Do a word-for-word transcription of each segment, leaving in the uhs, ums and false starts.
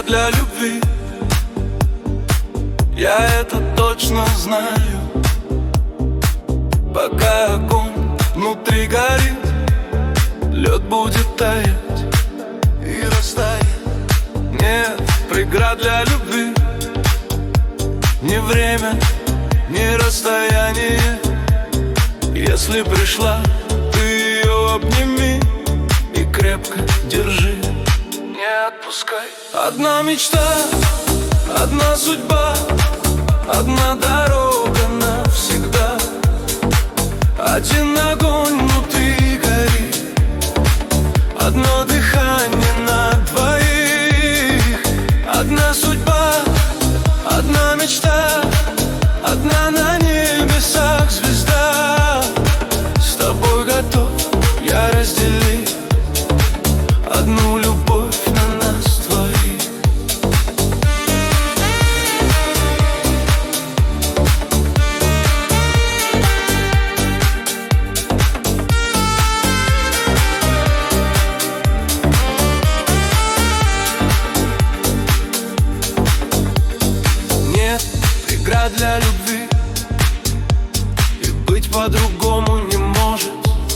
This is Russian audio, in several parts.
для любви. Я это точно знаю. Пока огонь внутри горит, лед будет таять и растает. Нет преград для любви, ни время, ни расстояние. Если пришла, ты ее обними и крепко держи, не отпускай. Одна мечта, одна судьба, одна дорога навсегда. Один огонь внутри горит, одно дыхание на двоих. Одна судьба, одна мечта, одна на небесах звезда. С тобой готов я разделить одну любовь на нас двоих. Нет преград для любви, и быть по-другому не может.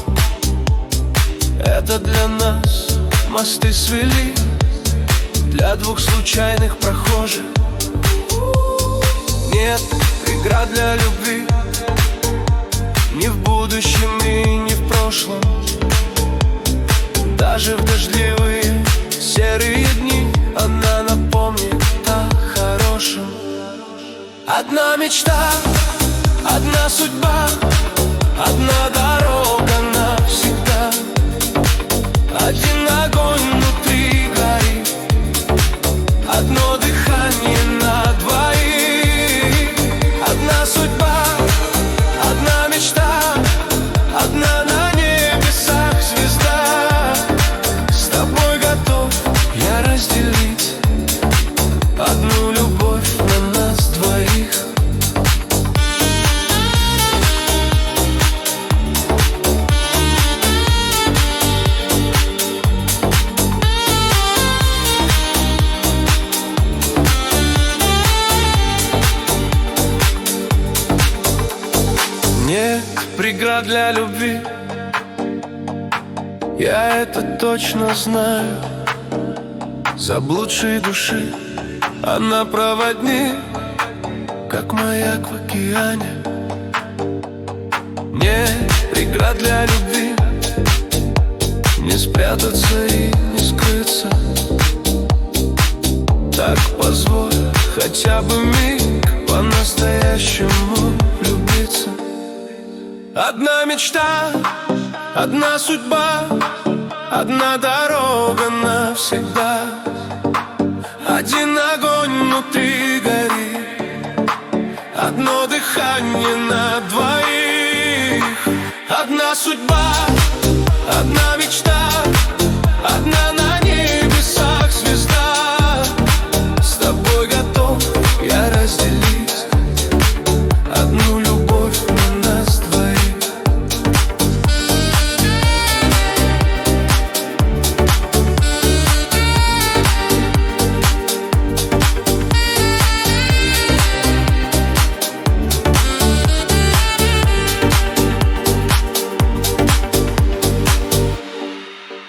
Это для нас мосты свели, для двух случайных прохожих. Нет преград для любви, ни в будущем и ни в прошлом. Даже в дождливые серые дни она напомнит о хорошем. Одна мечта, одна судьба, одна дорога навсегда. Один огонь внутри горит, одно дыхание на двоих. Одна судьба, одна мечта, одна на небесах звезда. С тобой готов я разделить одну любовь на нас двоих. Нет преград для любви, я это точно знаю. Заблудшей души она проводник, как маяк в океане. Нет преград для любви, не спрятаться и не скрыться. Так позволь хотя бы миг по-настоящему влюбиться. Одна мечта, одна судьба, одна дорога навсегда. Один огонь внутри горит, одно дыхание на двоих. Одна судьба,